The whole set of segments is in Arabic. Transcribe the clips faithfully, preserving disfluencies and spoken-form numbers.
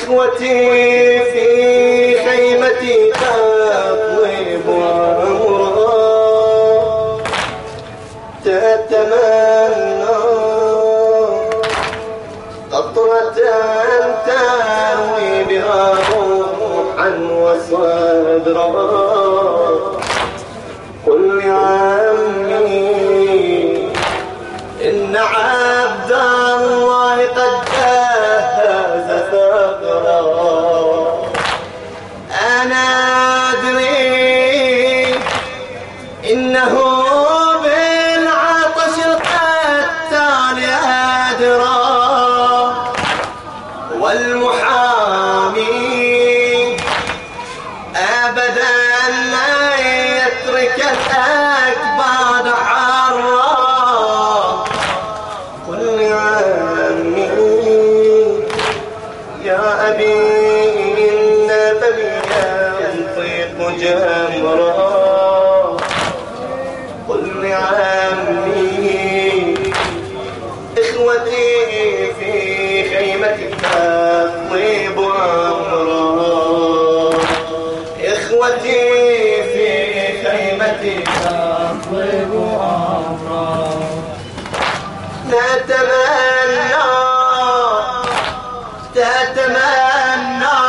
إخوتي في خيمتي تطلب أمرا تتمنى قطرة تروي بها روحا وصدرا. قل لعمي إن عبد الله قد جهز ثغرا. أنا أدري إنه بالعطش القتال أدرى والمحامي أبدا لا يترك الأكباد حرا. قل لعمي يا أبي إن فمي ينطق جمرا. قل لعمي إخوتي في خيمتك تطلب أمرا. إخوتي في خيمتك تطلب أمرا. تتمنى تتمنى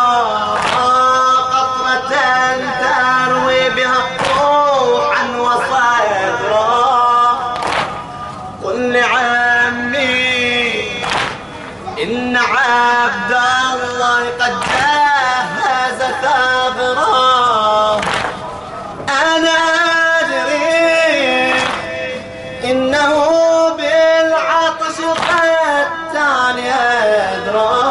قطرة تروي بها روحا وصدرا. قل لعمي إن عبد الله قد جهز ثغرا. أنا أدري إنه بالعطش قتال يدرى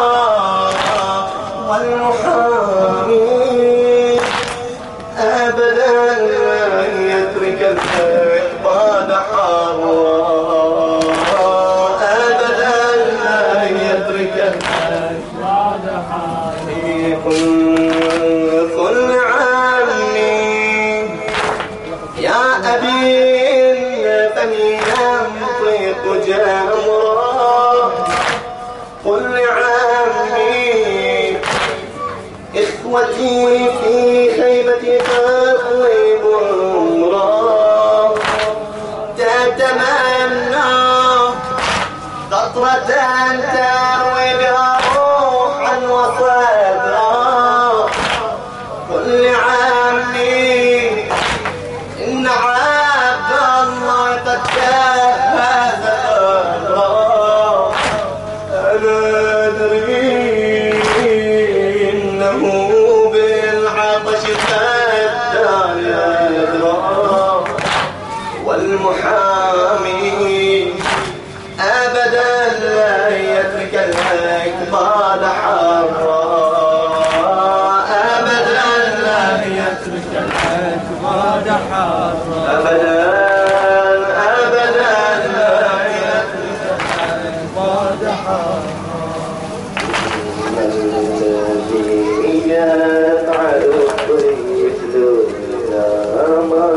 والمحامي أبدا لن يترك الأكباد حرا. أبدا لن يترك الأكباد حرا. قل عمي يا أبي فمي ينطق جمرا. قل لعمي إخوتي في خيمتي تطلب أمرا. تتمنى قطرة تروي بها روحا وصدرا. قل لعمي إن عبد الله قد جهز ثغرا. أنا أدري إنه بالعطش قتال يدرى والمحامي أبدا لا يترك الأكباد حرا. أبدا لا يترك الأكباد حرا. أبدا أبدا لا يترك الأكباد حرا. الذي يفعل مثل ما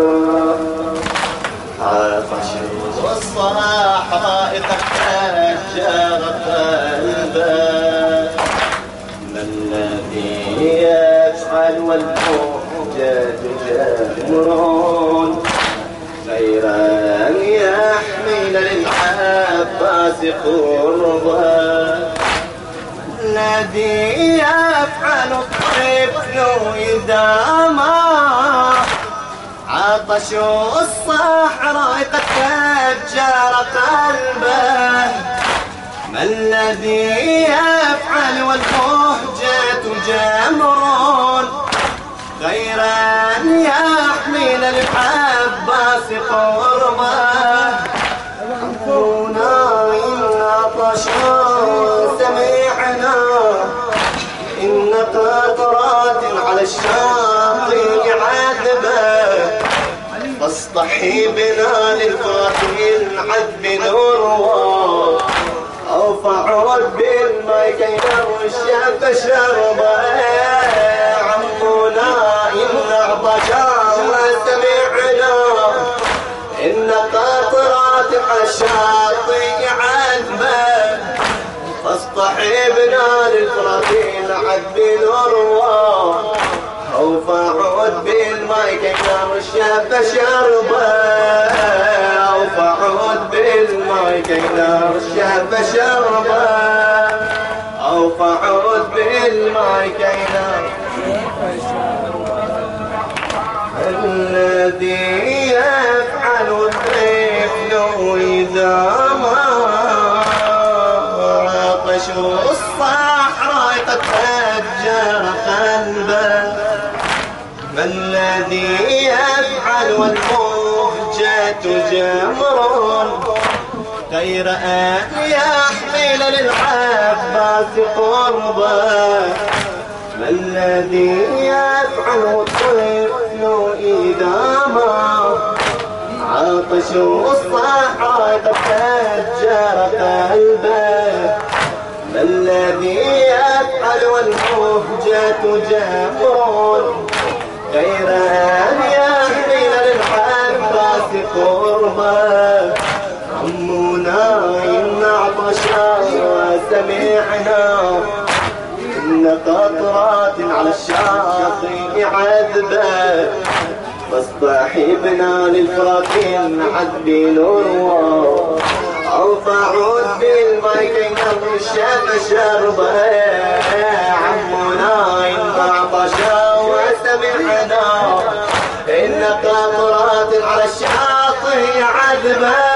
عطش والصحائق تهجر قلبه. ما الذي يفعل والحجة جمرون غير أن يحمل للعباس قربا. الذي يفعل الطفل إذا ما عطش الصحراء قد فجر قلبه. ما الذي يفعل والمهجة جمر غير أن يحمل العباس قربه. عفونا إن عطشا سمعنا إن قطرات على الشاطئ عذبة. فاصطحي بنا للفرات العذب نروى. أوفع رب الماء كي نرشف شربا. عمنا إن عطشا سمعنا إن قطرات على الشاطئ عذبة. فاصطحبنا للفرات عد نروى اوفى عود بالمايك ينام الشاب شربه اوفى عود بالمايك ينام الشاب شربه اوفى عود بالمايك ينام الذي يفعل الطيف لو إذا ما عطش الصحراء قد فجر قلبه ما الذي يفعل والمهجة جمر غير أن يحمل للعباس قربه ما الذي يفعل الطفل إذا ما عطش الصحراء قد فجر قلبه ما الذي يفعل والمهجة جمر غير أن يحمل للعباس قربه عمنا إن عطشا وسمعنا إن قطرات على الشاطئ عذبة فاصطحبنا للفراق عذب نروى أوفى عود بالمايك ينام الشاب شربه عمنا إن عطشا وسمعنا إن قطرات على الشاطئ عذبة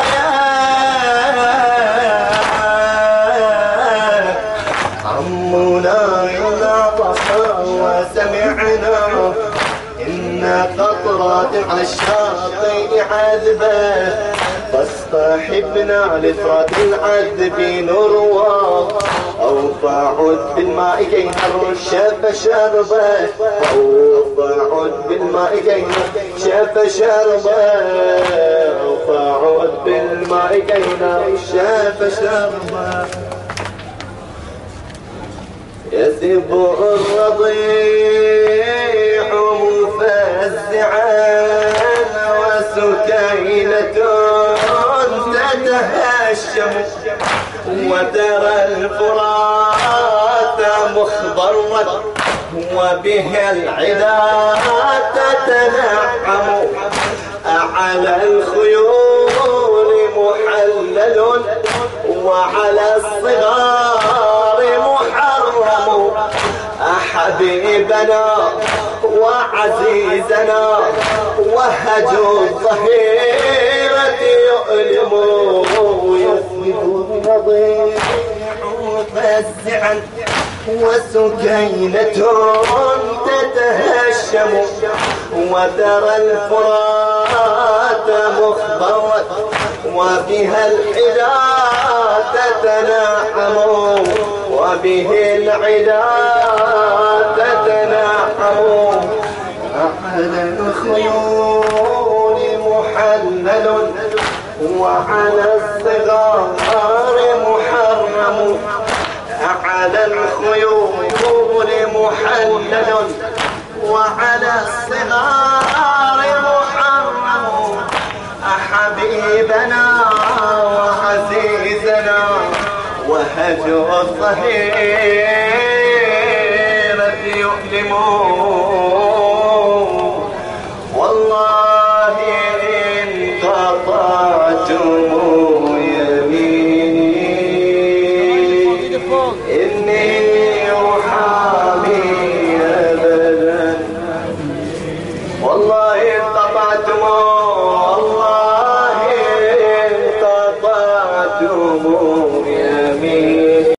عمنا إن عطشا وسمعنا إن قطرات على الشاطئ عذبة فاصطحبنا لفرات العذب نروى أوفى عود بالماء كي نرشف شربه أوفى عود بالماء كي نرشف شربه أوفى عود بالماء كي نرشف شربه يسب الرضيع مفزعا وسكينة تتهشم وترى الفرات مخضرا وبها العدا تتنعم على الخيول محلل وعلى الصغار محرم حبيبنا وعزيزنا وهج الظهيرة يؤلم يفنه النضيع مفزعا وسكينة تتهشم وترى الفرات مخضرا وبها الحدا تتنعم وبه العدا تتنعم على الخيول محلل وعلى الصغار محرم على الخيول محلل وعلى الصغار محرم حبيبنا وعزيزنا وهج الظهيرة يؤلم